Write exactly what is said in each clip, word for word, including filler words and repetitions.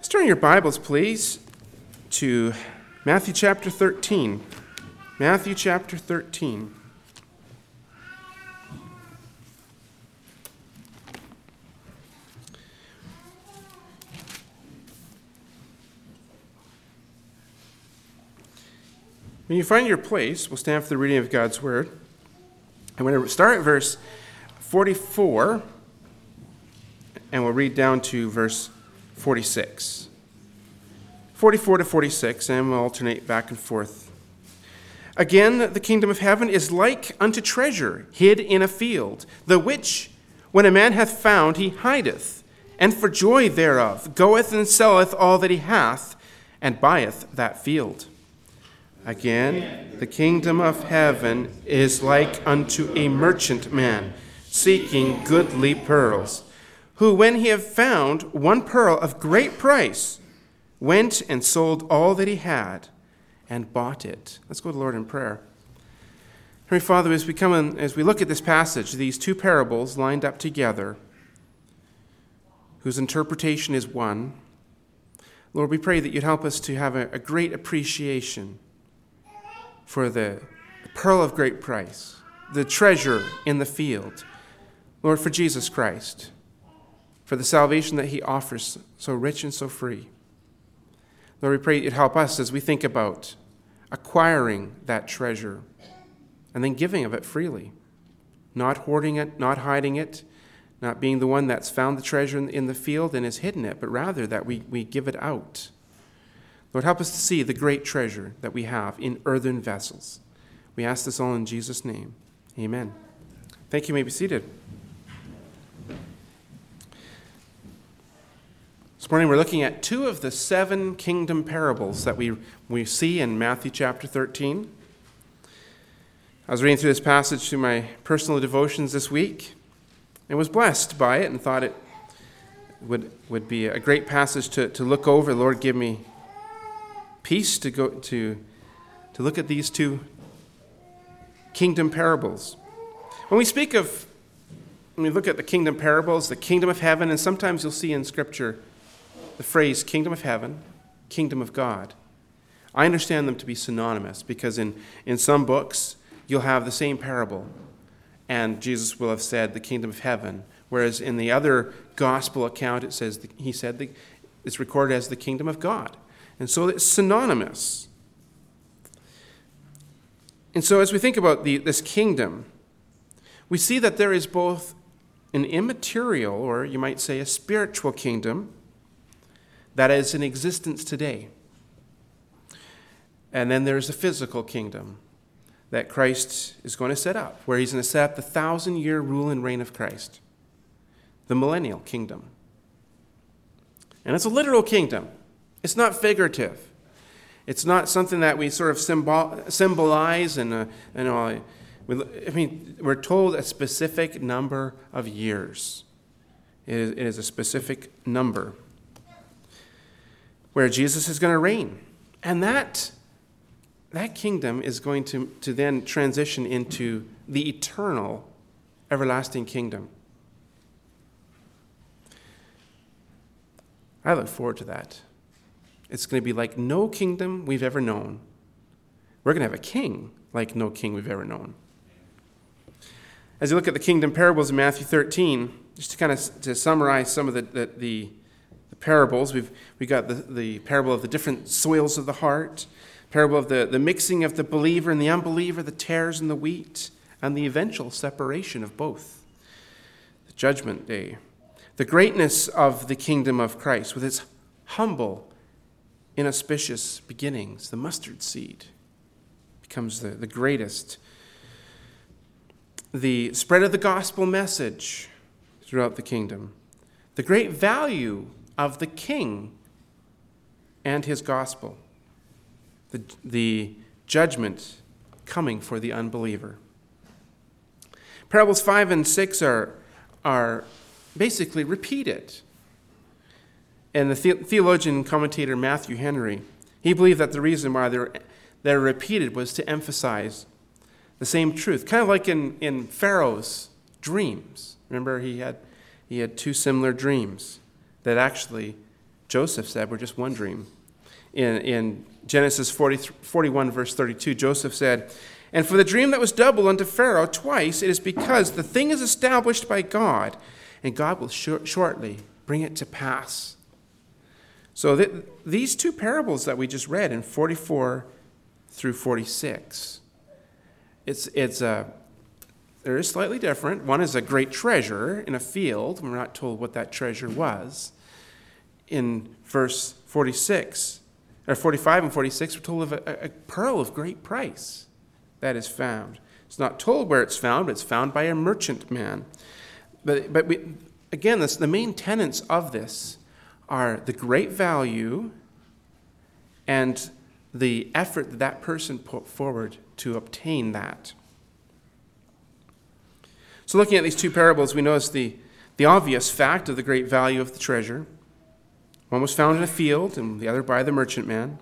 Let's turn your Bibles, please, to Matthew chapter thirteen. Matthew chapter thirteen. When you find your place, we'll stand for the reading of God's Word. I'm going to start at verse forty-four, and we'll read down to verse forty-six. forty-four to forty-six, and we'll alternate back and forth. Again, the kingdom of heaven is like unto treasure hid in a field, the which, when a man hath found, he hideth, and for joy thereof goeth and selleth all that he hath, and buyeth that field. Again, the kingdom of heaven is like unto a merchant man, seeking goodly pearls, who, when he had found one pearl of great price, went and sold all that he had and bought it. Let's go to the Lord in prayer. Heavenly Father, as we come in, as we look at this passage, these two parables lined up together, whose interpretation is one, Lord, we pray that you'd help us to have a, a great appreciation for the pearl of great price, the treasure in the field, Lord, for Jesus Christ, for the salvation that he offers so rich and so free. Lord, we pray you'd help us as we think about acquiring that treasure and then giving of it freely, not hoarding it, not hiding it, not being the one that's found the treasure in the field and has hidden it, but rather that we, we give it out. Lord, help us to see the great treasure that we have in earthen vessels. We ask this all in Jesus' name. Amen. Thank you. You may be seated. This morning we're looking at two of the seven kingdom parables that we, we see in Matthew chapter thirteen. I was reading through this passage through my personal devotions this week and was blessed by it and thought it would, would be a great passage to, to look over. Lord, give me peace to go to to look at these two kingdom parables. When we speak of, when we look at the kingdom parables, the kingdom of heaven, and sometimes you'll see in Scripture the phrase kingdom of heaven, kingdom of God. I understand them to be synonymous because in, in some books you'll have the same parable and Jesus will have said the kingdom of heaven, whereas in the other gospel account it says the, he said the, it's recorded as the kingdom of God. And so it's synonymous. And so as we think about the, this kingdom, we see that there is both an immaterial, or you might say a spiritual kingdom, that is in existence today. And then there's a physical kingdom that Christ is going to set up, where he's going to set up the thousand-year rule and reign of Christ, the millennial kingdom. And it's a literal kingdom. It's not figurative. It's not something that we sort of symbol, symbolize and, uh, and uh, we, I mean, we're told a specific number of years. It is, it is a specific number where Jesus is going to reign. And that, that kingdom is going to, to then transition into the eternal, everlasting kingdom. I look forward to that. It's going to be like no kingdom we've ever known. We're going to have a king like no king we've ever known. As you look at the kingdom parables in Matthew thirteen, just to kind of to summarize some of the the, the, the parables, we've we got the, the parable of the different soils of the heart, parable of the, the mixing of the believer and the unbeliever, the tares and the wheat, and the eventual separation of both, the judgment day, the greatness of the kingdom of Christ with its humble, inauspicious beginnings. The mustard seed becomes the, the greatest. The spread of the gospel message throughout the kingdom. The great value of the king and his gospel. The, the judgment coming for the unbeliever. Parables five and six are, are basically repeated. And the, the theologian and commentator Matthew Henry, he believed that the reason why they're, they're repeated was to emphasize the same truth. Kind of like in, in Pharaoh's dreams. Remember, he had, he had two similar dreams that actually Joseph said, we're just one dream. In, in Genesis forty, forty-one, verse thirty-two, Joseph said, and for the dream that was double unto Pharaoh twice, it is because the thing is established by God, and God will sh- shortly bring it to pass. So th- these two parables that we just read in forty-four through forty-six, it's it's a they're slightly different. One is a great treasure in a field. We're not told what that treasure was. In verse forty-six, or forty-five and forty-six, we're told of a, a pearl of great price that is found. It's not told where it's found, but it's found by a merchant man. But but we, again, this, the main tenets of this are the great value and the effort that that person put forward to obtain that. So looking at these two parables, we notice the, the obvious fact of the great value of the treasure. One was found in a field and the other by the merchant man.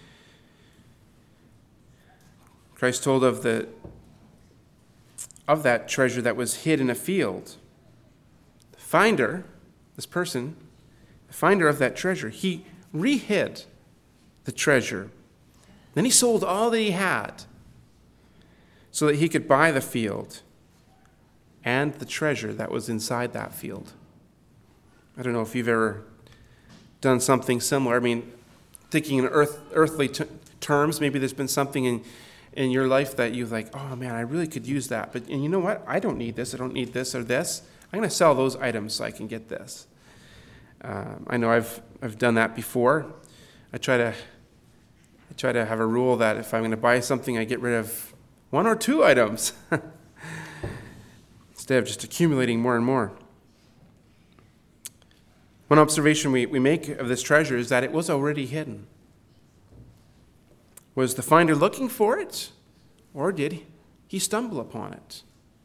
Christ told of the of that treasure that was hid in a field. The finder, this person, the finder of that treasure, he re-hid the treasure. Then he sold all that he had so that he could buy the field and the treasure that was inside that field. I don't know if you've ever done something similar. I mean, thinking in earth, earthly t- terms, maybe there's been something in, in your life that you're like, oh man, I really could use that. But and you know what? I don't need this. I don't need this or this. I'm going to sell those items so I can get this. Um, I know I've I've done that before. I try to I try to have a rule that if I'm going to buy something, I get rid of one or two items instead of just accumulating more and more. One observation we, we make of this treasure is that it was already hidden. Was the finder looking for it, or did he stumble upon it?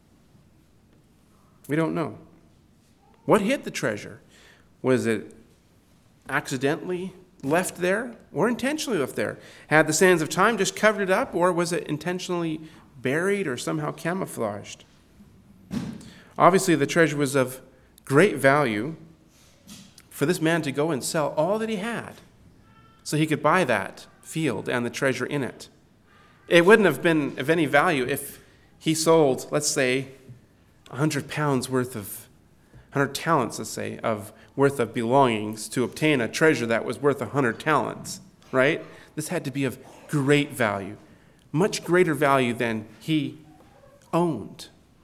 We don't know. What hid the treasure? Was it accidentally left there or intentionally left there? Had the sands of time just covered it up, or was it intentionally buried or somehow camouflaged? Obviously, the treasure was of great value for this man to go and sell all that he had so he could buy that field and the treasure in it. It wouldn't have been of any value if he sold, let's say, one hundred pounds worth of, one hundred talents, let's say, of worth of belongings to obtain a treasure that was worth one hundred talents, right? This had to be of great value, much greater value than he owned.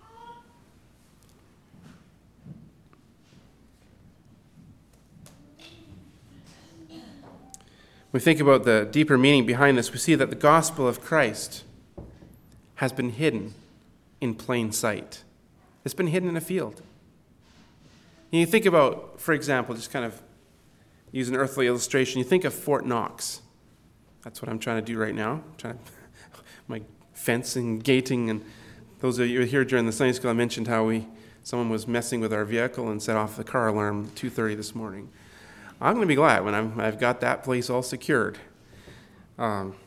We think about the deeper meaning behind this, we see that the gospel of Christ has been hidden in plain sight. It's been hidden in a field. And you think about, for example, just kind of use an earthly illustration, you think of Fort Knox. That's what I'm trying to do right now. I'm trying to, my fencing, gating, and those of you here during the Sunday school, I mentioned how we someone was messing with our vehicle and set off the car alarm at two thirty this morning. I'm going to be glad when I'm, I've got that place all secured. Um,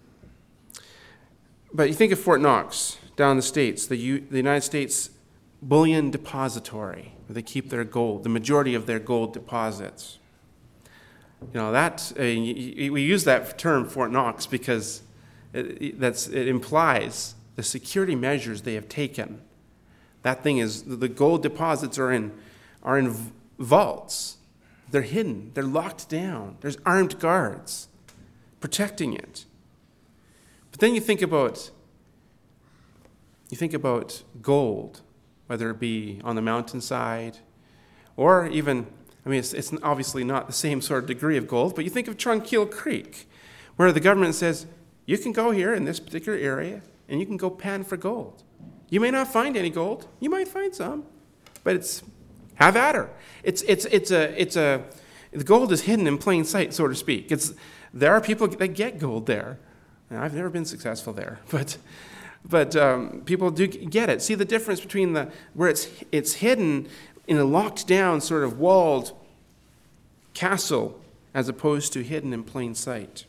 but you think of Fort Knox down in the States, the, U, the United States Bullion Depository, where they keep their gold, the majority of their gold deposits. You know, that uh, we use that term Fort Knox because it, it, that's, it implies the security measures they have taken. That thing is, the gold deposits are in, are in vaults. They're hidden. They're locked down. There's armed guards protecting it. But then you think about you think about gold, whether it be on the mountainside or even, I mean, it's, it's obviously not the same sort of degree of gold, but you think of Tranquil Creek, where the government says, you can go here in this particular area and you can go pan for gold. You may not find any gold. You might find some, but it's have at her. It's it's it's a it's a the gold is hidden in plain sight, so to speak. It's there are people that get gold there. Now, I've never been successful there, but but um, people do get it. See the difference between the where it's it's hidden in a locked down sort of walled castle as opposed to hidden in plain sight.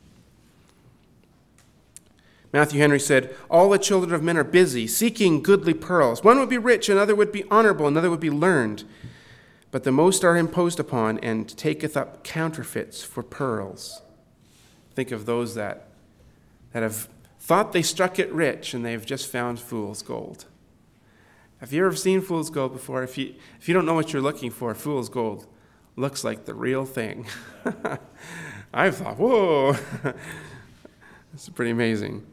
Matthew Henry said, all the children of men are busy, seeking goodly pearls. One would be rich, another would be honorable, another would be learned. but the most are imposed upon, and taketh up counterfeits for pearls. Think of those that, that have thought they struck it rich, and they've just found fool's gold. Have you ever seen fool's gold before? If you, if you don't know what you're looking for, fool's gold looks like the real thing. I thought, whoa, it's pretty amazing.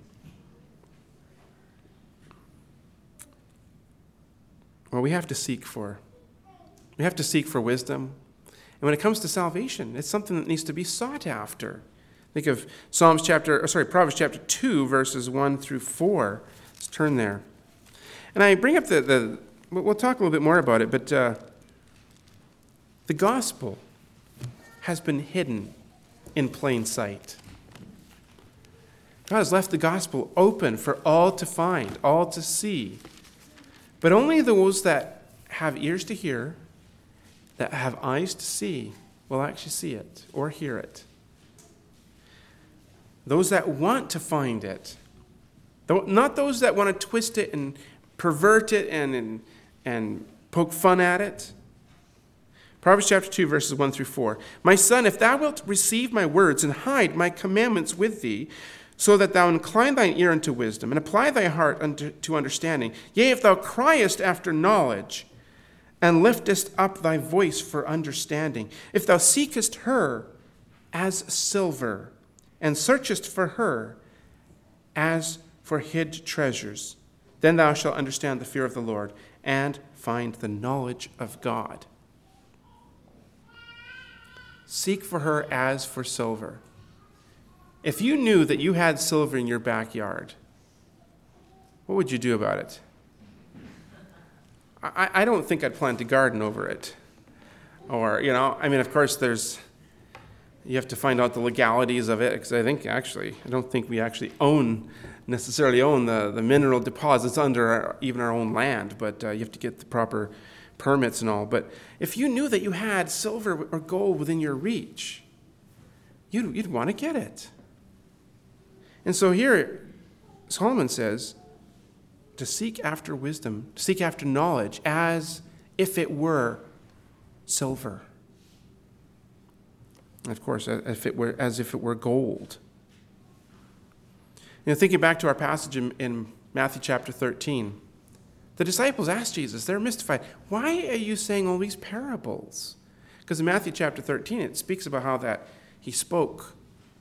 Well, we have to seek for We have to seek for wisdom. And when it comes to salvation, it's something that needs to be sought after. Think of Psalms chapter, or sorry, Proverbs chapter two, verses one through four. Let's turn there. And I bring up the, the we'll talk a little bit more about it, but uh, the gospel has been hidden in plain sight. God has left the gospel open for all to find, all to see. But only those that have ears to hear, that have eyes to see, will actually see it or hear it. Those that want to find it, not those that want to twist it and pervert it and, and, and poke fun at it. Proverbs chapter two, verses one through four. My son, if thou wilt receive my words and hide my commandments with thee, so that thou incline thine ear unto wisdom and apply thy heart unto to understanding, yea, if thou criest after knowledge, and liftest up thy voice for understanding. If thou seekest her as silver, and searchest for her as for hid treasures, then thou shalt understand the fear of the Lord, and find the knowledge of God. Seek for her as for silver. If you knew that you had silver in your backyard, what would you do about it? I, I don't think I'd plant a garden over it. Or, you know, I mean, of course, there's, you have to find out the legalities of it, because I think actually, I don't think we actually own, necessarily own the, the mineral deposits under our, even our own land, but uh, you have to get the proper permits and all. But if you knew that you had silver or gold within your reach, you'd, you'd want to get it. And so here, Solomon says, to seek after wisdom, to seek after knowledge as if it were silver. And of course, if it were, as if it were gold. You know, thinking back to our passage in, in Matthew chapter thirteen, the disciples asked Jesus, they're mystified, why are you saying all these parables? Because in Matthew chapter thirteen, it speaks about how that he spoke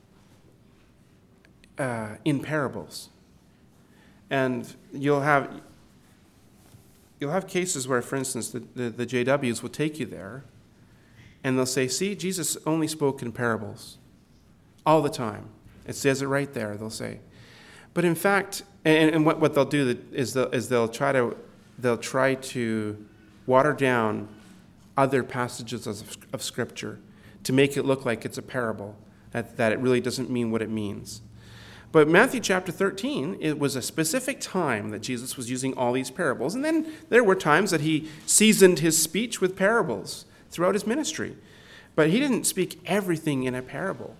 uh, in parables. And you'll have you'll have cases where, for instance, the, the, the J Ws will take you there, and they'll say, see, Jesus only spoke in parables all the time. It says it right there, they'll say. But in fact, and, and what, what they'll do is they'll, is they'll try to they'll try to water down other passages of, of Scripture to make it look like it's a parable, that, that it really doesn't mean what it means. But Matthew chapter thirteen, it was a specific time that Jesus was using all these parables. And then there were times that he seasoned his speech with parables throughout his ministry. But he didn't speak everything in a parable.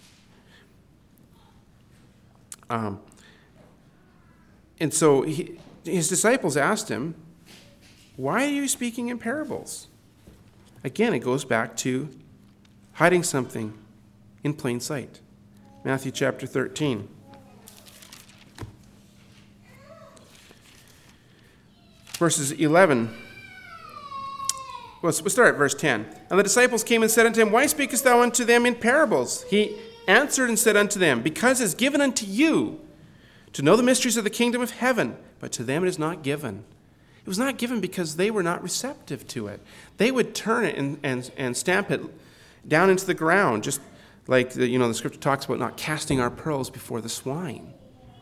Um, and so he, his disciples asked him, why are you speaking in parables? Again, it goes back to hiding something in plain sight. Matthew chapter thirteen. Verses eleven. Well, we'll start at verse ten. And the disciples came and said unto him, why speakest thou unto them in parables? He answered and said unto them, because it is given unto you to know the mysteries of the kingdom of heaven, but to them it is not given. It was not given because they were not receptive to it. They would turn it and, and, and stamp it down into the ground, just like the, you know, the scripture talks about not casting our pearls before the swine.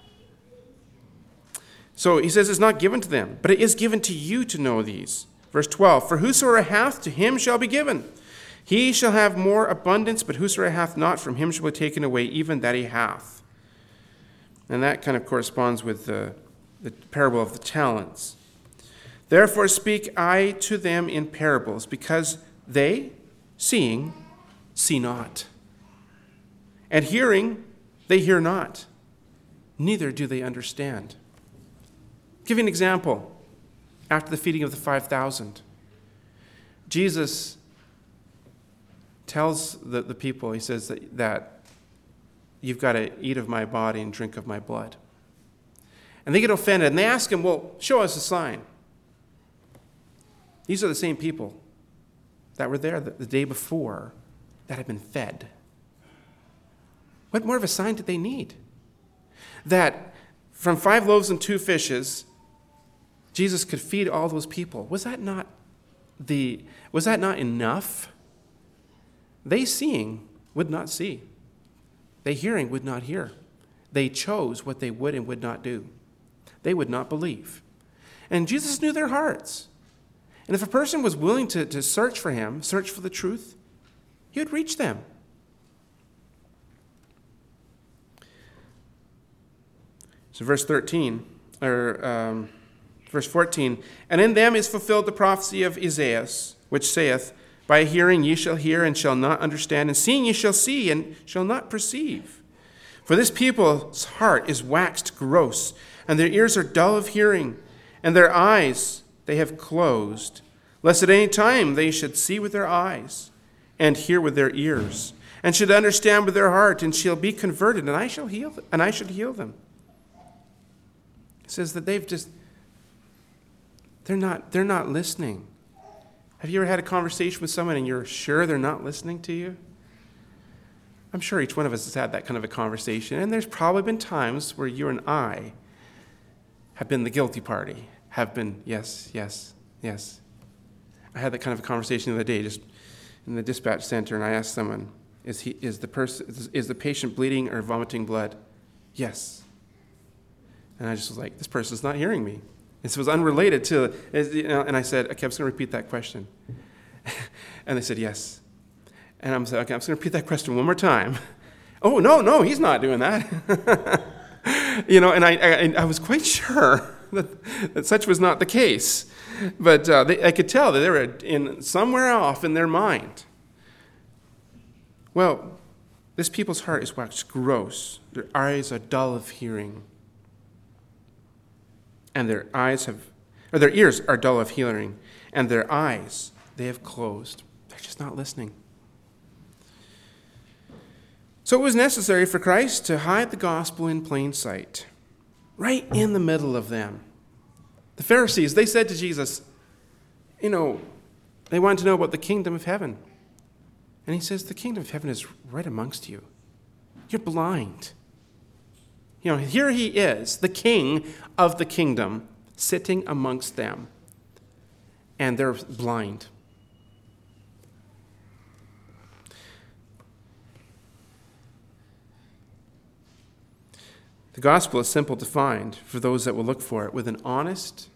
So he says it's not given to them, but it is given to you to know these. Verse twelve, for whosoever hath, to him shall be given. He shall have more abundance, but whosoever hath not, from him shall be taken away even that he hath. And that kind of corresponds with the, the parable of the talents. Therefore speak I to them in parables, because they, seeing, see not. And hearing, they hear not, neither do they understand. Give you an example. After the feeding of the five thousand, Jesus tells the, the people, he says that, that you've got to eat of my body and drink of my blood. And they get offended, and they ask him, well, show us a sign. These are the same people that were there the, the day before that had been fed. What more of a sign did they need? That from five loaves and two fishes, Jesus could feed all those people. Was that not the, was that not enough? They seeing would not see. They hearing would not hear. They chose what they would and would not do. They would not believe. And Jesus knew their hearts. And if a person was willing to, to search for him, search for the truth, he would reach them. So verse thirteen, or um, verse fourteen, and in them is fulfilled the prophecy of Isaiah, which saith, by hearing ye shall hear and shall not understand, and seeing ye shall see and shall not perceive. For this people's heart is waxed gross, and their ears are dull of hearing, and their eyes they have closed, lest at any time they should see with their eyes, and hear with their ears, and should understand with their heart, and shall be converted, and I shall heal them, and I should heal them. It says that they've just they're not they're not listening. Have you ever had a conversation with someone and you're sure they're not listening to you? I'm sure each one of us has had that kind of a conversation, and there's probably been times where you and I have been the guilty party, have been, yes, yes, yes. I had that kind of a conversation the other day just in the dispatch center, and I asked someone, is he is the person is, is the patient bleeding or vomiting blood? Yes. And I just was like, this person's not hearing me. This was unrelated to, you know, and I said, okay, I'm just going to repeat that question. And they said, yes. And I'm saying, okay, I'm just going to repeat that question one more time. Oh, no, no, he's not doing that. You know, and I, I, I was quite sure that, that such was not the case. But uh, they, I could tell that they were in somewhere off in their mind. Well, this people's heart is waxed gross. Their eyes are dull of hearing. And their eyes have, or their ears are dull of hearing, and their eyes they have closed. They're just not listening. So it was necessary for Christ to hide the gospel in plain sight, right in the middle of them. The Pharisees, they said to Jesus, you know, they wanted to know about the kingdom of heaven. And he says, the kingdom of heaven is right amongst you. You're blind. You know, here he is, the king of the kingdom, sitting amongst them, and they're blind. The gospel is simple to find for those that will look for it with an honest,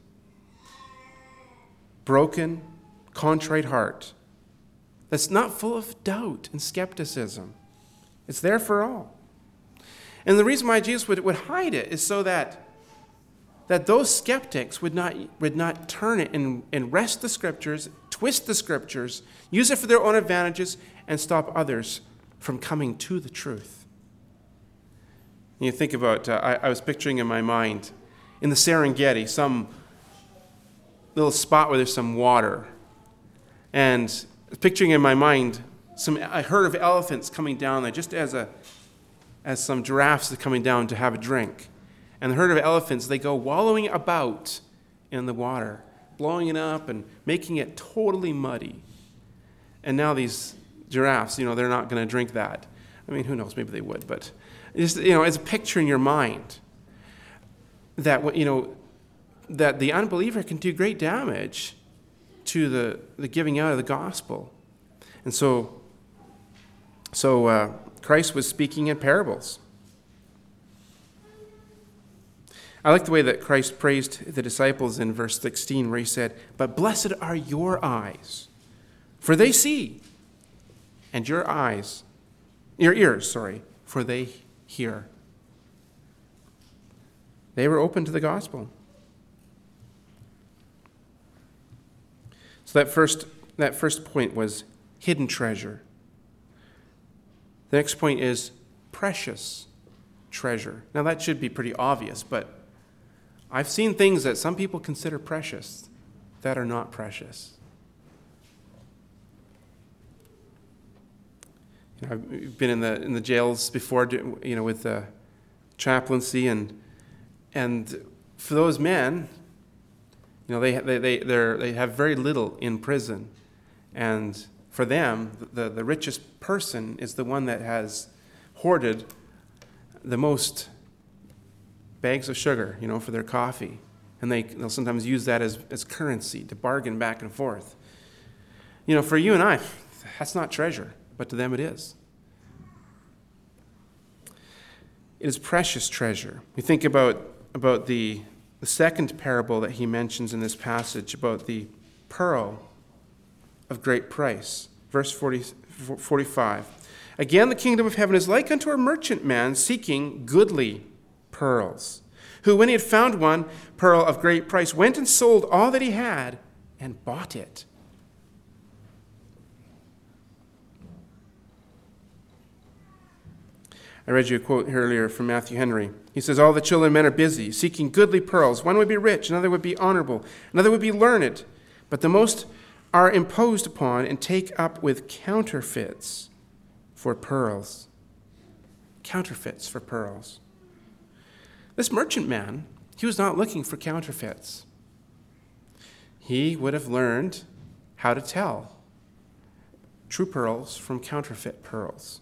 broken, contrite heart that's not full of doubt and skepticism. It's there for all. And the reason why Jesus would, would hide it is so that, that those skeptics would not, would not turn it and, and wrest the scriptures, twist the scriptures, use it for their own advantages, and stop others from coming to the truth. And you think about, uh, I, I was picturing in my mind, in the Serengeti, some little spot where there's some water. And picturing in my mind some a herd of elephants coming down there just as a as some giraffes are coming down to have a drink. And the herd of elephants, they go wallowing about in the water, blowing it up and making it totally muddy. And now these giraffes, you know, they're not going to drink that. I mean, who knows, maybe they would, but just, you know, it's a picture in your mind that, you know, that the unbeliever can do great damage to the, the giving out of the gospel. And so, so uh, Christ was speaking in parables. I like the way that Christ praised the disciples in verse sixteen, where he said, but blessed are your eyes, for they see, and your eyes, your ears, sorry, for they hear. They were open to the gospel. So that first, that first point was hidden treasure. The next point is precious treasure. Now that should be pretty obvious, but I've seen things that some people consider precious that are not precious. I've been in the in the jails before, you know, with the chaplaincy, and and for those men, you know, they they they they they have very little in prison, and for them, the the richest person is the one that has hoarded the most bags of sugar, you know, for their coffee, and they they'll sometimes use that as as currency to bargain back and forth. You know, for you and I, that's not treasure, but to them it is. It is precious treasure. We think about, about the, the second parable that he mentions in this passage, about the pearl of great price. Verse forty, forty-five. Again, the kingdom of heaven is like unto a merchantman seeking goodly pearls, who, when he had found one pearl of great price, went and sold all that he had and bought it. I read you a quote earlier from Matthew Henry. He says, all the children of men are busy, seeking goodly pearls. One would be rich, another would be honorable, another would be learned. But the most are imposed upon and take up with counterfeits for pearls. Counterfeits for pearls. This merchantman, he was not looking for counterfeits. He would have learned how to tell true pearls from counterfeit pearls.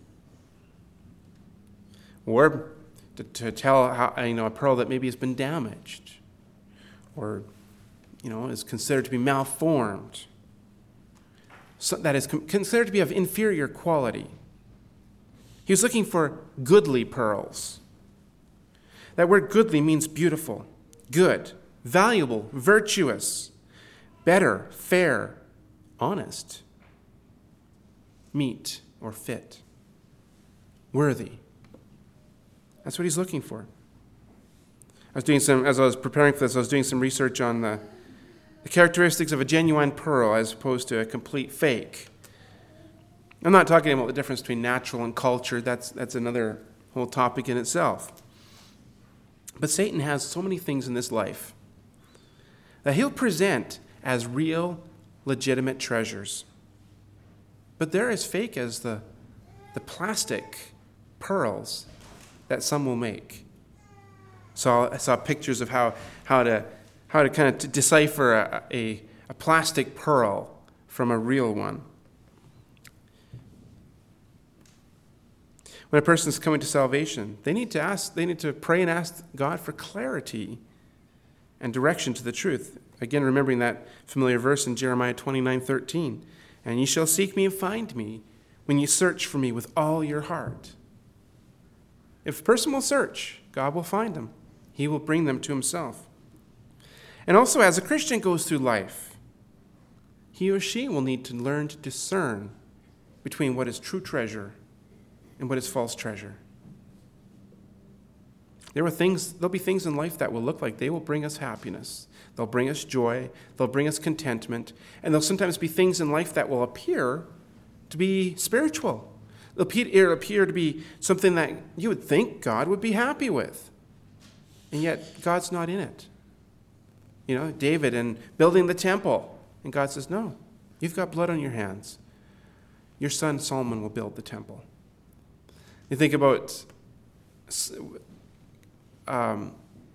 Or to, to tell how, you know, a pearl that maybe has been damaged, or, you know, is considered to be malformed, so that is com- considered to be of inferior quality. He was looking for goodly pearls. That word goodly means beautiful, good, valuable, virtuous, better, fair, honest, meet or fit, worthy. That's what he's looking for. I was doing some, as I was preparing for this, I was doing some research on the, the characteristics of a genuine pearl as opposed to a complete fake. I'm not talking about the difference between natural and cultured. That's, that's another whole topic in itself. But Satan has so many things in this life that he'll present as real, legitimate treasures. But they're as fake as the, the plastic pearls that some will make. So I saw pictures of how, how to how to kind of decipher a, a, a plastic pearl from a real one. When a person is coming to salvation, they need to ask, they need to pray and ask God for clarity and direction to the truth. Again, remembering that familiar verse in Jeremiah twenty-nine thirteen. And ye shall seek me and find me when ye search for me with all your heart. If a person will search, God will find them. He will bring them to himself. And also, as a Christian goes through life, he or she will need to learn to discern between what is true treasure and what is false treasure. There are things, there'll be things in life that will look like they will bring us happiness. They'll bring us joy. They'll bring us contentment. And there'll sometimes be things in life that will appear to be spiritual. It'll appear to be something that you would think God would be happy with. And yet, God's not in it. You know, David and building the temple. And God says, no, you've got blood on your hands. Your son Solomon will build the temple. You think about um,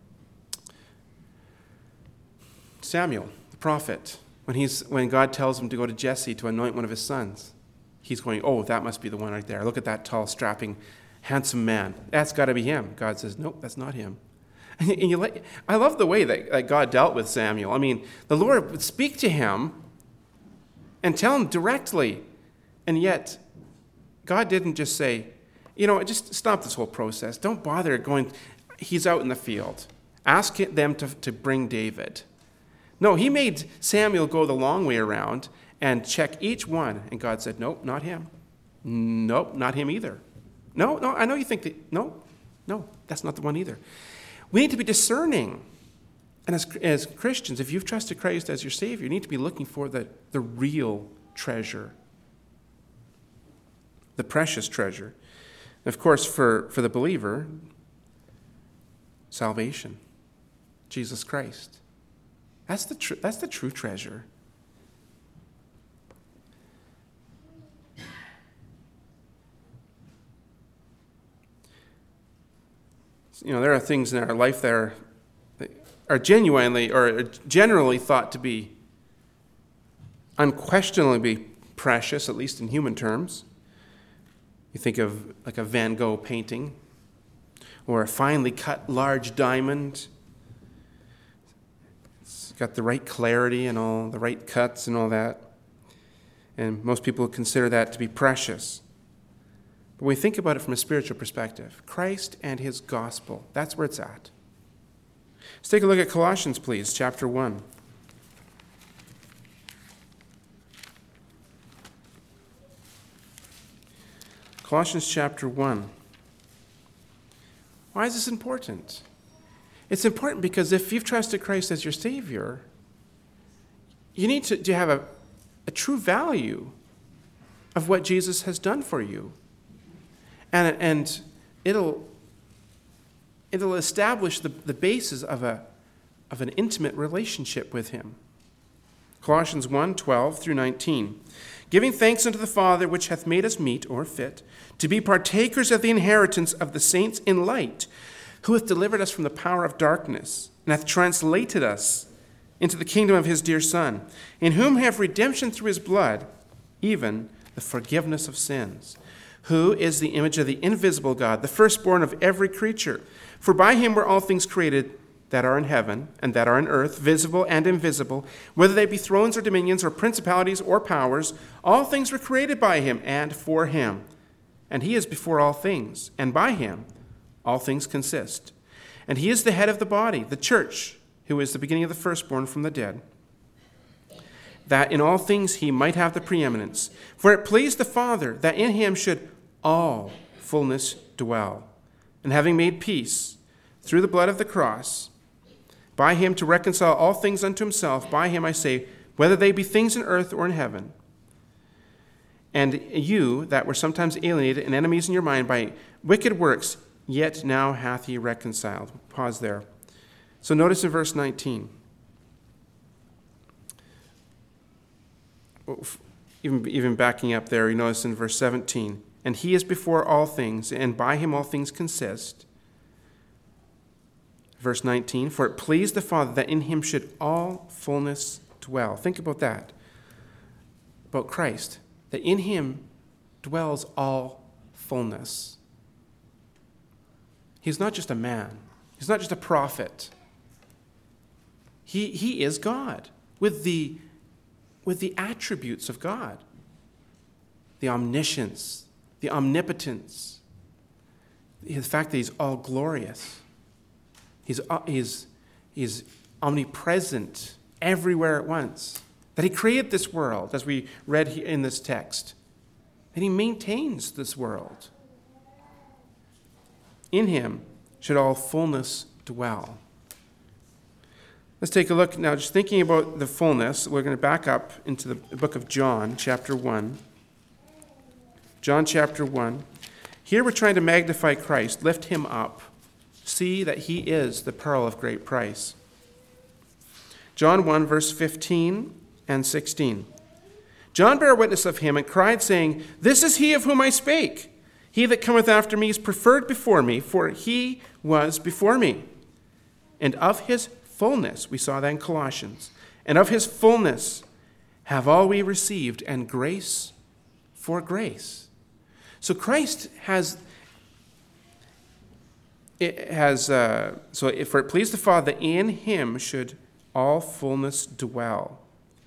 Samuel, the prophet, when he's when God tells him to go to Jesse to anoint one of his sons. He's going, oh, that must be the one right there. Look at that tall, strapping, handsome man. That's got to be him. God says, nope, that's not him. And you like, I love the way that, that God dealt with Samuel. I mean, the Lord would speak to him and tell him directly. And yet, God didn't just say, you know, just stop this whole process. Don't bother going, he's out in the field. Ask them to, to bring David. No, he made Samuel go the long way around and check each one. And God said, nope, not him. Nope, not him either. No, no, I know you think that, no, no, that's not the one either. We need to be discerning. And as, as Christians, if you've trusted Christ as your Savior, you need to be looking for the, the real treasure, the precious treasure. And of course, for, for the believer, salvation, Jesus Christ. That's the, tr- that's the true treasure. You know, there are things in our life that are, that are genuinely or generally thought to be unquestionably precious, at least in human terms. You think of like a Van Gogh painting or a finely cut large diamond. It's got the right clarity and all, the right cuts and all that. And most people consider that to be precious. But when we think about it from a spiritual perspective, Christ and his gospel, that's where it's at. Let's take a look at Colossians, please, chapter one. Colossians chapter one. Why is this important? It's important because if you've trusted Christ as your Savior, you need to, to have a, a true value of what Jesus has done for you. And, and it'll, it'll establish the, the basis of, a, of an intimate relationship with him. Colossians one, twelve through nineteen. Giving thanks unto the Father, which hath made us meet, or fit, to be partakers of the inheritance of the saints in light, who hath delivered us from the power of darkness, and hath translated us into the kingdom of his dear Son, in whom have redemption through his blood, even the forgiveness of sins, who is the image of the invisible God, the firstborn of every creature. For by him were all things created, that are in heaven and that are in earth, visible and invisible, whether they be thrones or dominions or principalities or powers, all things were created by him and for him. And he is before all things, and by him all things consist. And he is the head of the body, the church, who is the beginning of the firstborn from the dead, that in all things he might have the preeminence. For it pleased the Father that in him should all fullness dwell. And having made peace through the blood of the cross, by him to reconcile all things unto himself, by him I say, whether they be things in earth or in heaven. And you that were sometimes alienated and enemies in your mind by wicked works, yet now hath he reconciled. Pause there. So notice in verse nineteen. Even, even backing up there, you notice in verse seventeen. And he is before all things, and by him all things consist. Verse nineteen, for it pleased the Father that in him should all fullness dwell. Think about that. About Christ. That in him dwells all fullness. He's not just a man. He's not just a prophet. He, he is God with the, with the attributes of God. The omniscience, the omnipotence, the fact that he's all glorious. He's, he's, he's omnipresent everywhere at once. That he created this world, as we read in this text. And he maintains this world. In him should all fullness dwell. Let's take a look now, just thinking about the fullness. We're going to back up into the book of John, chapter one. John chapter one. Here we're trying to magnify Christ, lift him up. See that he is the pearl of great price. John one, verse fifteen and sixteen. John bare witness of him and cried, saying, This is he of whom I spake. He that cometh after me is preferred before me, for he was before me. And of his fullness, we saw that in Colossians, and of his fullness have all we received, and grace for grace. So Christ has It has uh, so if for it pleased the Father that in him should all fullness dwell.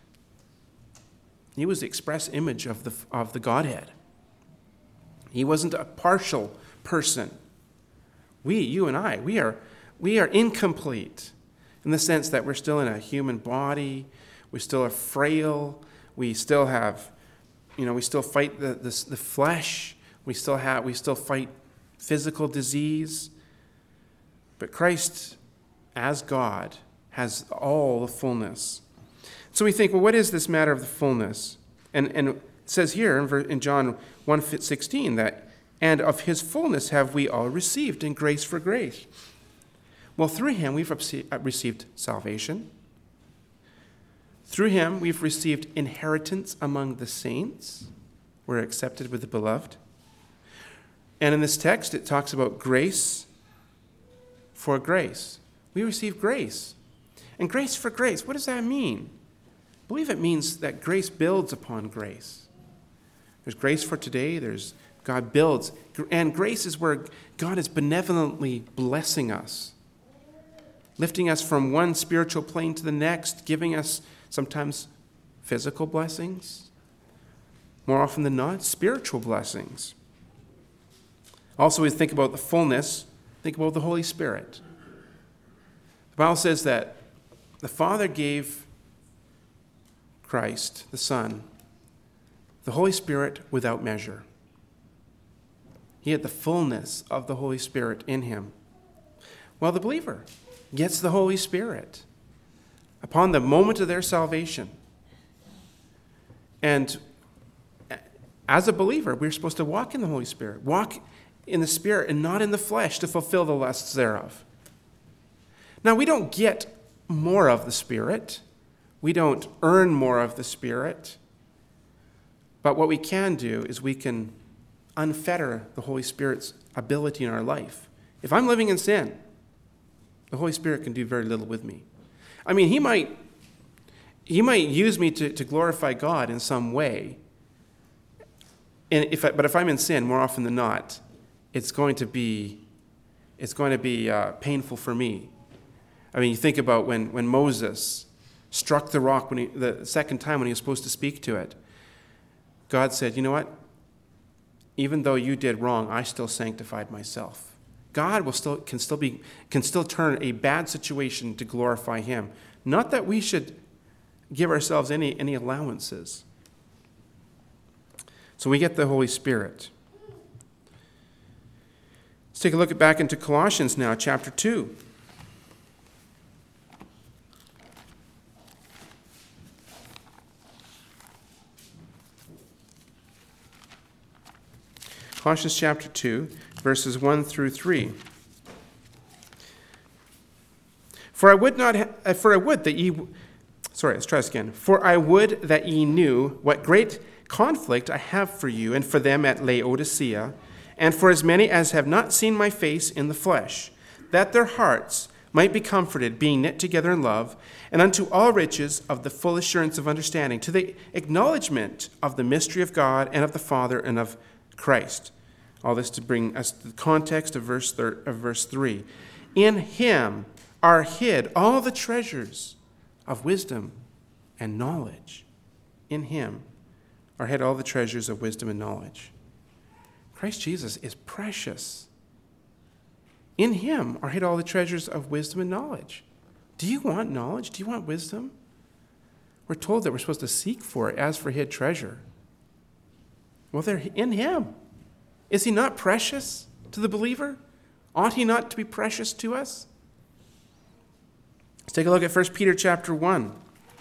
He was the express image of the of the Godhead. He wasn't a partial person. We, you and I, we are we are incomplete in the sense that we're still in a human body. We still are frail. We still have, you know, we still fight the the, the flesh. We still have we still fight physical disease. But Christ, as God, has all the fullness. So we think, well, what is this matter of the fullness? And, and it says here in, in John one sixteen that, and of his fullness have we all received in grace for grace. Well, through him we've received salvation. Through him we've received inheritance among the saints. We're accepted with the beloved. And in this text it talks about grace for grace. We receive grace. And grace for grace, what does that mean? I believe it means that grace builds upon grace. There's grace for today, there's God builds. And grace is where God is benevolently blessing us, lifting us from one spiritual plane to the next, giving us sometimes physical blessings, more often than not, spiritual blessings. Also, we think about the fullness, think about the Holy Spirit. The Bible says that the Father gave Christ, the Son, the Holy Spirit without measure. He had the fullness of the Holy Spirit in him. Well, the believer gets the Holy Spirit upon the moment of their salvation. And as a believer, we're supposed to walk in the Holy Spirit, walk in the Spirit and not in the flesh to fulfill the lusts thereof. Now, we don't get more of the Spirit. We don't earn more of the Spirit. But what we can do is we can unfetter the Holy Spirit's ability in our life. If I'm living in sin, the Holy Spirit can do very little with me. I mean, he might, he might use me to, to glorify God in some way. And if I, but if I'm in sin, more often than not, it's going to be, it's going to be uh, painful for me. I mean, you think about when, when Moses struck the rock when he, the second time when he was supposed to speak to it. God said, you know what? Even though you did wrong, I still sanctified myself. God will still can still be can still turn a bad situation to glorify him. Not that we should give ourselves any, any allowances. So we get the Holy Spirit. Let's take a look at back into Colossians now, chapter two. Colossians chapter two, verses one through three. For I would not, ha- for I would that ye, sorry, let's try this again. For I would that ye knew what great conflict I have for you and for them at Laodicea, and for as many as have not seen my face in the flesh, that their hearts might be comforted, being knit together in love, and unto all riches of the full assurance of understanding, to the acknowledgement of the mystery of God and of the Father and of Christ. All this to bring us to the context of verse thir- of verse three. In him are hid all the treasures of wisdom and knowledge. In him are hid all the treasures of wisdom and knowledge. Christ Jesus is precious. In him are hid all the treasures of wisdom and knowledge. Do you want knowledge? Do you want wisdom? We're told that we're supposed to seek for it as for hid treasure. Well, they're in him. Is he not precious to the believer? Ought he not to be precious to us? Let's take a look at First Peter chapter one.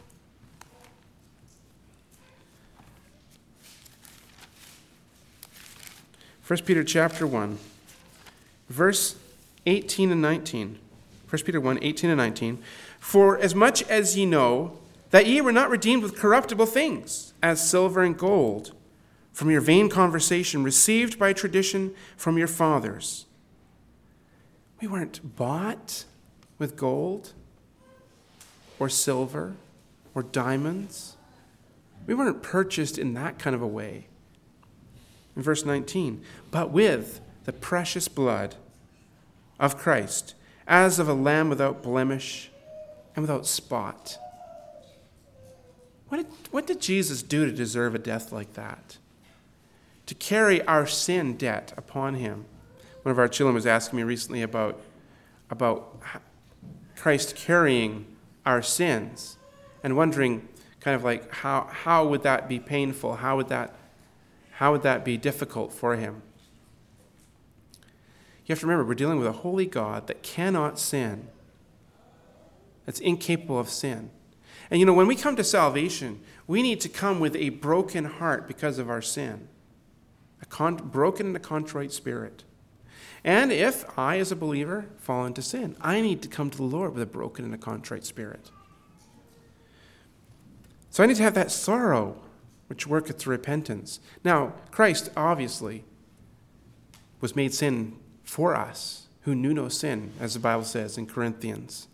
First Peter chapter one, verse eighteen and nineteen. First Peter one, eighteen and nineteen. For as much as ye know that ye were not redeemed with corruptible things, as silver and gold, from your vain conversation received by tradition from your fathers. We weren't bought with gold or silver or diamonds. We weren't purchased in that kind of a way. In verse nineteen, but with the precious blood of Christ, as of a lamb without blemish and without spot. What did, what did Jesus do to deserve a death like that? To carry our sin debt upon him. One of our children was asking me recently about, about Christ carrying our sins and wondering kind of like how, how would that be painful? How would that, how would that be difficult for him? You have to remember, we're dealing with a holy God that cannot sin, that's incapable of sin. And you know, when we come to salvation, we need to come with a broken heart because of our sin. A con- broken and a contrite spirit. And if I, as a believer, fall into sin, I need to come to the Lord with a broken and a contrite spirit. So I need to have that sorrow which worketh to repentance. Now, Christ, obviously, was made sin for us, who knew no sin, as the Bible says in Corinthians.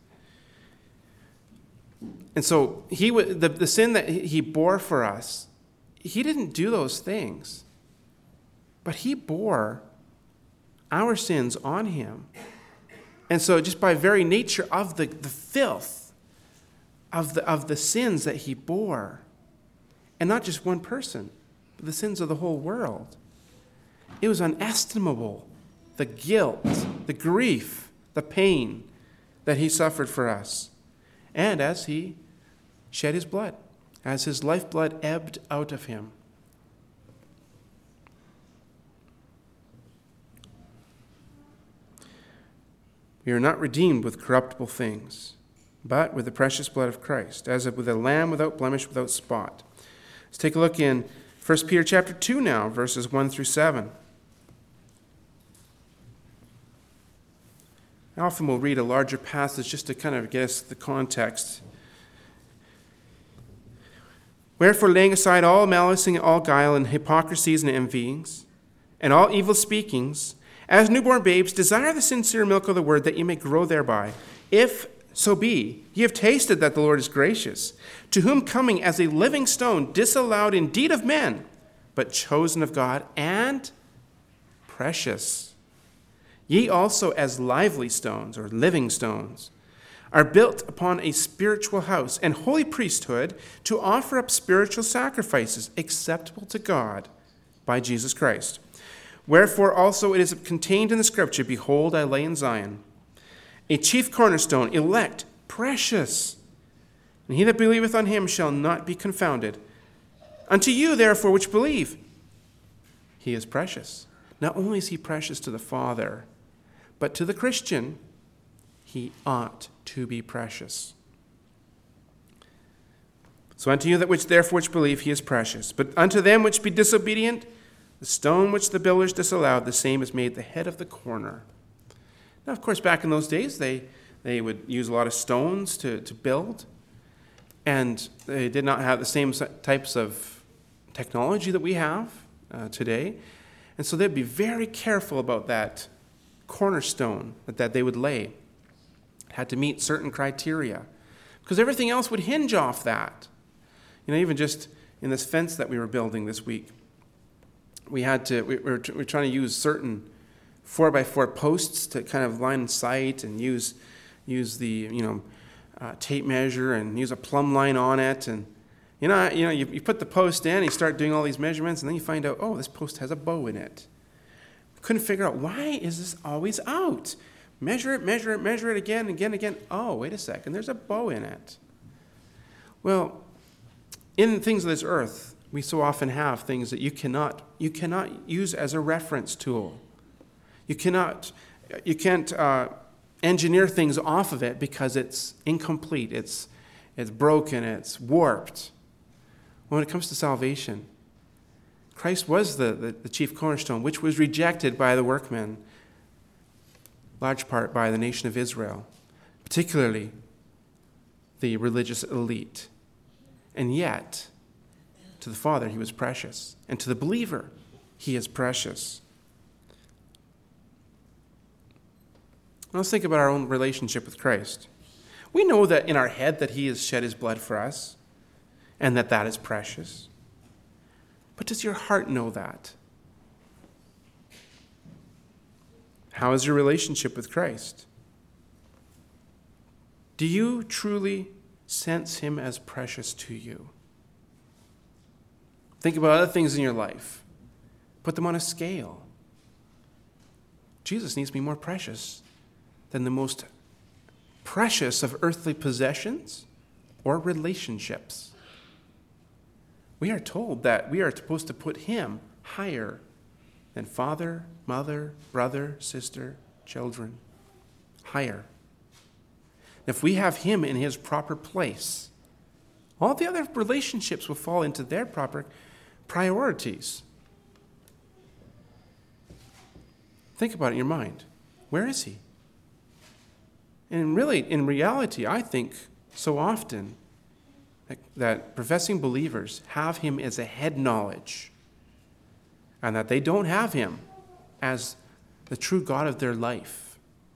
And so he the, the sin that he bore for us, he didn't do those things. But he bore our sins on him. And so just by very nature of the, the filth of the, of the sins that he bore, and not just one person, but the sins of the whole world, it was unestimable, the guilt, the grief, the pain that he suffered for us. And as he shed his blood, as his lifeblood ebbed out of him. We are not redeemed with corruptible things, but with the precious blood of Christ, as with a lamb without blemish, without spot. Let's take a look in First Peter chapter two now, verses one through seven. I often will read a larger passage just to kind of get us the context. Wherefore, laying aside all malice and all guile and hypocrisies and envyings, and all evil speakings, as newborn babes, desire the sincere milk of the word, that ye may grow thereby. If so be, ye have tasted that the Lord is gracious, to whom coming as a living stone, disallowed indeed of men, but chosen of God, and precious. Ye also as lively stones, or living stones, are built upon a spiritual house and holy priesthood, to offer up spiritual sacrifices acceptable to God by Jesus Christ. Wherefore also it is contained in the Scripture, Behold, I lay in Zion a chief cornerstone, elect, precious, and he that believeth on him shall not be confounded. Unto you, therefore, which believe, he is precious. Not only is he precious to the Father, but to the Christian, he ought to be precious. So unto you that which therefore which believe, he is precious. But unto them which be disobedient, the stone which the builders disallowed, the same is made the head of the corner. Now, of course, back in those days, they, they would use a lot of stones to, to build, and they did not have the same types of technology that we have uh, today. And so they'd be very careful about that cornerstone that, that they would lay. It had to meet certain criteria, because everything else would hinge off that. You know, even just in this fence that we were building this week, we had to, we were, we were trying to use certain four by four posts to kind of line sight and use, use the, you know, uh, tape measure and use a plumb line on it. And, you know, you know, you, you put the post in, you start doing all these measurements, and then you find out, oh, this post has a bow in it. Couldn't figure out, why is this always out? Measure it, measure it, measure it again, again, again. Oh, wait a second, there's a bow in it. Well, in things of this earth, we so often have things that you cannot you cannot use as a reference tool. You cannot you can't uh, engineer things off of it because it's incomplete. It's it's broken. It's warped. When it comes to salvation, Christ was the, the, the chief cornerstone, which was rejected by the workmen, large part by the nation of Israel, particularly the religious elite. And yet, to the Father, he was precious. And to the believer, he is precious. Let's think about our own relationship with Christ. We know that in our head that he has shed his blood for us, and that that is precious. But does your heart know that? How is your relationship with Christ? Do you truly sense him as precious to you? Think about other things in your life. Put them on a scale. Jesus needs to be more precious than the most precious of earthly possessions or relationships. We are told that we are supposed to put him higher than father, mother, brother, sister, children. Higher. If we have him in his proper place, all the other relationships will fall into their proper priorities. Think about it in your mind. Where is he? And really, in reality, I think so often that, that professing believers have him as a head knowledge, and that they don't have him as the true God of their life.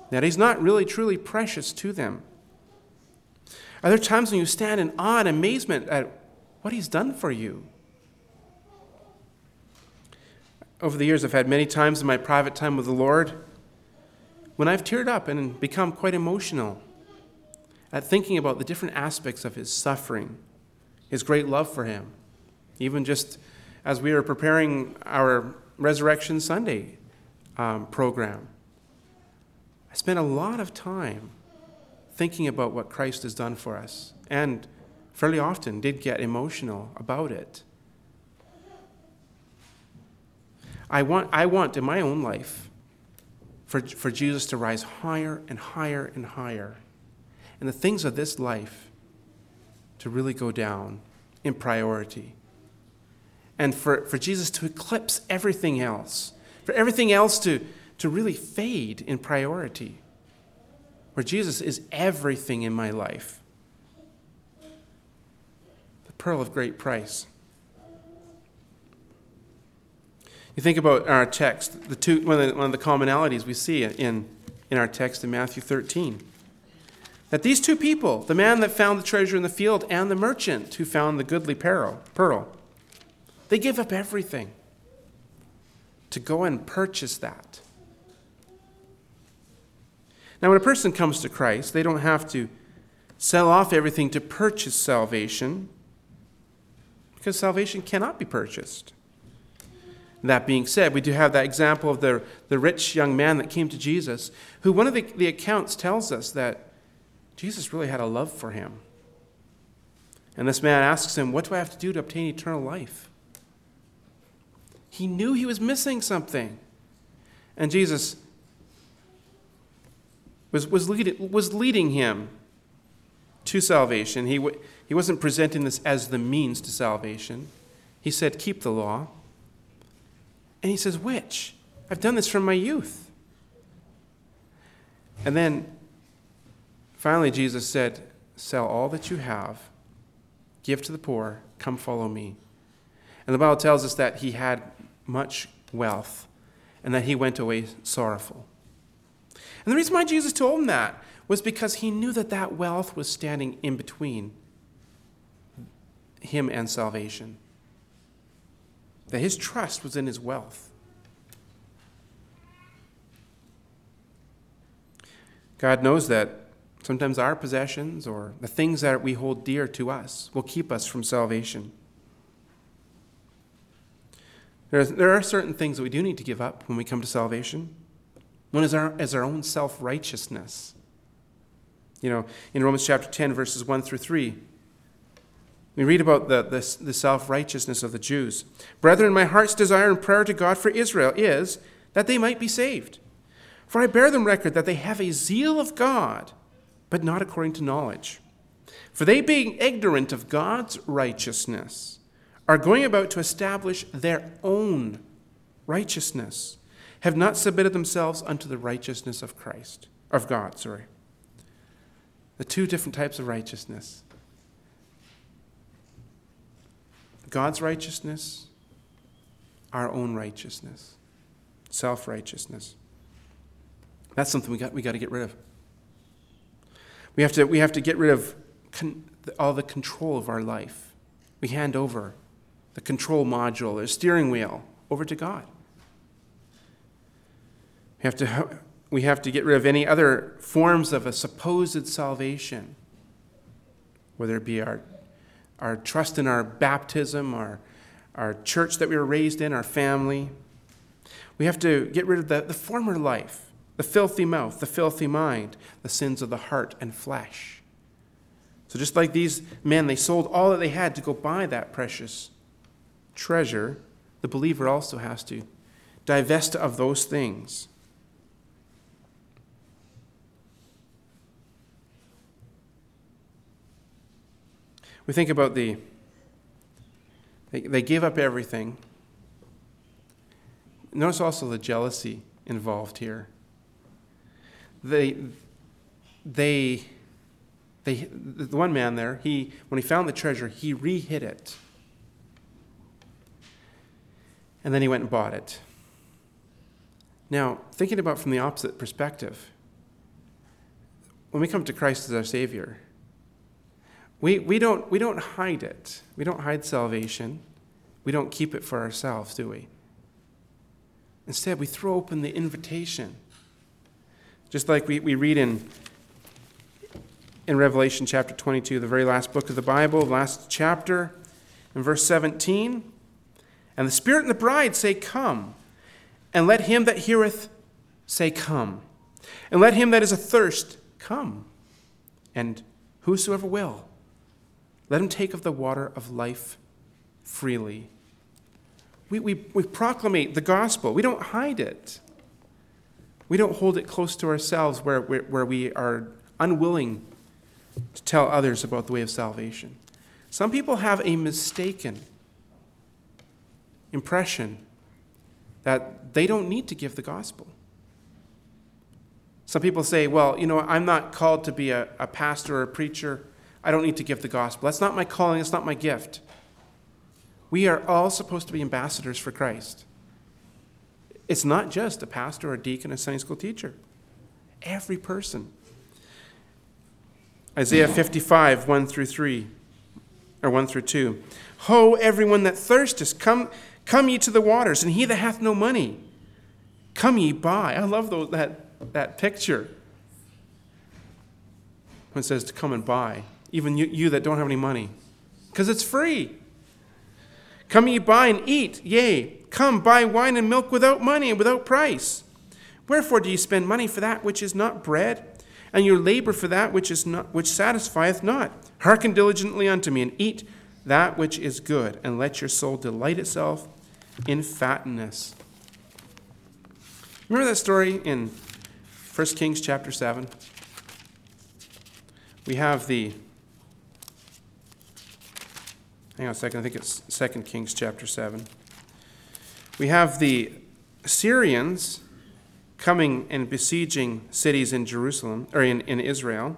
that he's not really truly precious to them? Are there times when you stand in awe and amazement at what he's done for you? Over the years, I've had many times in my private time with the Lord when I've teared up and become quite emotional at thinking about the different aspects of his suffering, his great love for him. Even just as we were preparing our Resurrection Sunday um, program, I spent a lot of time thinking about what Christ has done for us, and fairly often did get emotional about it. I want, I want in my own life for, for Jesus to rise higher and higher and higher, and the things of this life to really go down in priority, and for, for Jesus to eclipse everything else, for everything else to, to really fade in priority, where Jesus is everything in my life. The pearl of great price. You think about our text, the two, one, of the, one of the commonalities we see in, in our text in Matthew thirteen. That these two people, the man that found the treasure in the field and the merchant who found the goodly pearl, pearl, they give up everything to go and purchase that. Now, when a person comes to Christ, they don't have to sell off everything to purchase salvation, because salvation cannot be purchased. That being said, we do have that example of the, the rich young man that came to Jesus, who one of the, the accounts tells us that Jesus really had a love for him. And this man asks him, what do I have to do to obtain eternal life? He knew he was missing something. And Jesus was, was, lead, was leading him to salvation. He, w- he wasn't presenting this as the means to salvation. He said, keep the law. And he says, which? I've done this from my youth. And then finally Jesus said, sell all that you have, give to the poor, come follow me. And the Bible tells us that he had much wealth and that he went away sorrowful. And the reason why Jesus told him that was because he knew that that wealth was standing in between him and salvation. That his trust was in his wealth. God knows that sometimes our possessions or the things that we hold dear to us will keep us from salvation. There's, there are certain things that we do need to give up when we come to salvation. One is our, is our own self-righteousness. You know, in Romans chapter ten, verses one through three, we read about the, the, the self-righteousness of the Jews. Brethren, my heart's desire and prayer to God for Israel is that they might be saved. For I bear them record that they have a zeal of God, but not according to knowledge. For they, being ignorant of God's righteousness, are going about to establish their own righteousness, have not submitted themselves unto the righteousness of Christ, of God, sorry. The two different types of righteousness. God's righteousness, our own righteousness, self-righteousness. That's something we got we got to get rid of. We have to we have to get rid of con- all the control of our life. We hand over the control module, the steering wheel, over to God. We have to we have to get rid of any other forms of a supposed salvation, whether it be our our trust in our baptism, our, our church that we were raised in, our family. We have to get rid of the, the former life, the filthy mouth, the filthy mind, the sins of the heart and flesh. So just like these men, they sold all that they had to go buy that precious treasure, the believer also has to divest of those things. We think about the, they, they gave up everything. Notice also the jealousy involved here. They, they, they, the one man there, he, when he found the treasure, he re-hid it. And then he went and bought it. Now, thinking about from the opposite perspective, when we come to Christ as our Savior, we, we, don't, we don't hide it. We don't hide salvation. We don't keep it for ourselves, do we? Instead, we throw open the invitation. Just like we, we read in, in Revelation chapter twenty-two, the very last book of the Bible, last chapter, in verse seventeen. And the Spirit and the bride say, Come. And let him that heareth say, Come. And let him that is athirst come. And whosoever will, let him take of the water of life freely. We, we, we proclamate the gospel. We don't hide it. We don't hold it close to ourselves where, where, where we are unwilling to tell others about the way of salvation. Some people have a mistaken impression that they don't need to give the gospel. Some people say, well, you know, I'm not called to be a, a pastor or a preacher. I don't need to give the gospel. That's not my calling. It's not my gift. We are all supposed to be ambassadors for Christ. It's not just a pastor or a deacon, a Sunday school teacher. Every person. Isaiah fifty-five, one through three, or one through two. Ho, everyone that thirsteth, come, come ye to the waters, and he that hath no money, come ye buy. I love those, that, that picture. When it says to come and buy, even you, you that don't have any money, because it's free. Come ye buy and eat, yea, come buy wine and milk without money and without price. Wherefore do ye spend money for that which is not bread, and your labor for that which is not, which satisfieth not? Hearken diligently unto me, and eat that which is good, and let your soul delight itself in fatness. Remember that story in First Kings chapter seven? We have the, hang on a second, I think it's Second Kings chapter seven. We have the Syrians coming and besieging cities in Jerusalem, or in, in Israel.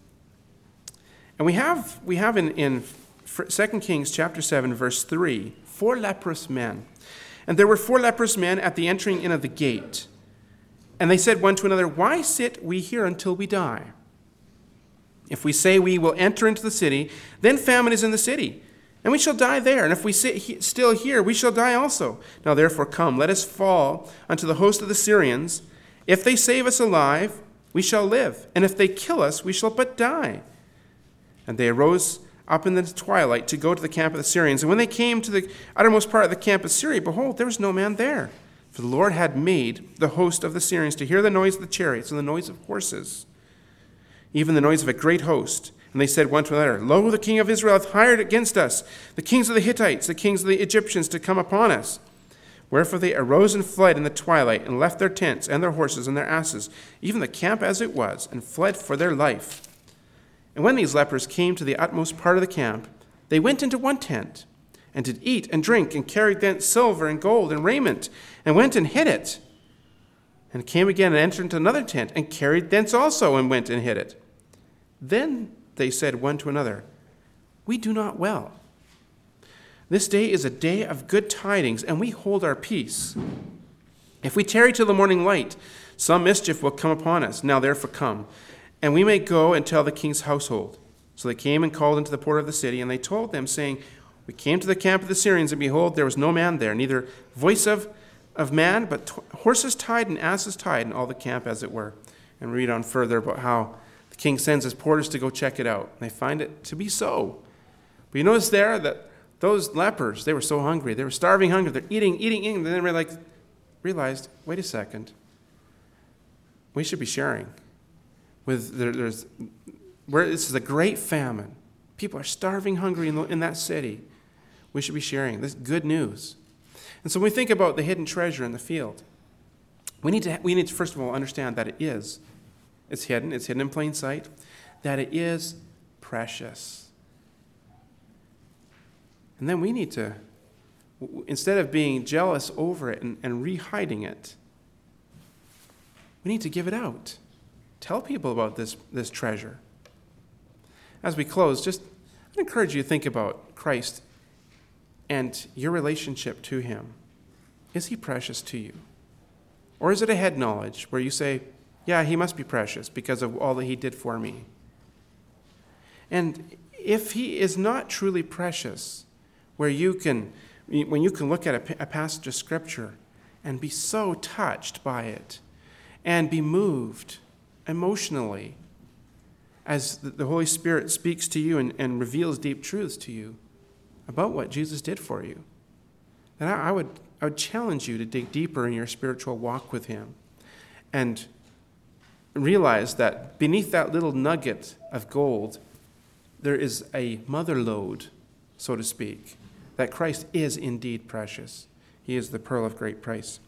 And we have we have in, in Second Kings chapter seven, verse three, four leprous men. And there were four leprous men at the entering in of the gate. And they said one to another, Why sit we here until we die? If we say we will enter into the city, then famine is in the city, and we shall die there. And if we sit he- still here, we shall die also. Now therefore come, let us fall unto the host of the Syrians. If they save us alive, we shall live. And if they kill us, we shall but die. And they arose up in the twilight to go to the camp of the Syrians. And when they came to the uttermost part of the camp of Syria, behold, there was no man there. For the Lord had made the host of the Syrians to hear the noise of the chariots and the noise of horses, even the noise of a great host. And they said one to another, Lo, the king of Israel hath hired against us the kings of the Hittites, the kings of the Egyptians, to come upon us. Wherefore they arose and fled in the twilight, and left their tents and their horses and their asses, even the camp as it was, and fled for their life. And when these lepers came to the utmost part of the camp, they went into one tent, and did eat and drink, and carried thence silver and gold and raiment, and went and hid it. And came again and entered into another tent, and carried thence also, and went and hid it. Then they said one to another, We do not well. This day is a day of good tidings, and we hold our peace. If we tarry till the morning light, some mischief will come upon us. Now therefore come, and we may go and tell the king's household. So they came and called into the porter of the city, and they told them, saying, We came to the camp of the Syrians, and behold, there was no man there, neither voice of, of man, but t- horses tied and asses tied, and all the camp as it were. And read on further about how the king sends his porters to go check it out. And they find it to be so. But you notice there that those lepers, they were so hungry. They were starving hunger. They're eating, eating, eating. And then they like, realized, wait a second. We should be sharing. With there, there's, where this is a great famine. People are starving hungry in, the, in that city. We should be sharing this good news. And so when we think about the hidden treasure in the field, we need to we need to first of all understand that it is. It's hidden. It's hidden in plain sight. That it is precious. And then we need to, instead of being jealous over it and, and re-hiding it, we need to give it out. Tell people about this, this treasure. As we close, just I'd encourage you to think about Christ and your relationship to him. Is he precious to you? Or is it a head knowledge where you say, Yeah, he must be precious because of all that he did for me. And if he is not truly precious, where you can, when you can look at a, a passage of Scripture and be so touched by it and be moved emotionally as the Holy Spirit speaks to you and, and reveals deep truths to you about what Jesus did for you, then I, I would I would challenge you to dig deeper in your spiritual walk with him and realize that beneath that little nugget of gold, there is a mother lode, so to speak, that Christ is indeed precious. He is the pearl of great price.